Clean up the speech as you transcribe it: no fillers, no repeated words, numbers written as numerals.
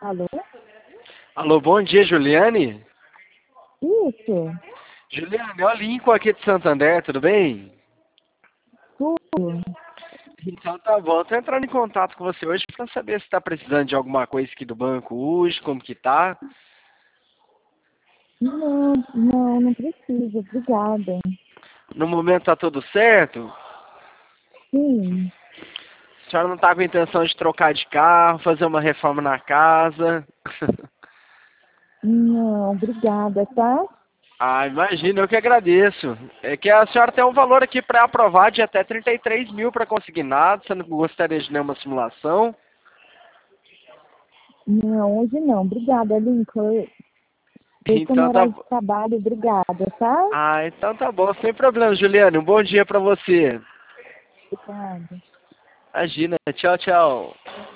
Alô? Alô, bom dia, Juliane. Isso, Juliane, é o Lincoln aqui de Santander, tudo bem? tudo. Então tá bom, tô entrando em contato com você hoje para saber se está precisando de alguma coisa aqui do banco hoje, como que tá. Não precisa, obrigada. No momento tá tudo certo? Sim, A senhora não tá com intenção de trocar de carro, fazer uma reforma na casa? não, obrigada, tá? Ah, imagina, eu que agradeço. É que a senhora tem um valor aqui para aprovar de até 33 mil para consignado, você não gostaria de nenhuma simulação? Não, hoje não, obrigada, Lincoln. Deixa no Então tá horário bom. de trabalho, obrigada, tá? Ah, então tá bom, sem problema, Juliane. Um bom dia para você. Obrigada. Imagina, tchau, tchau.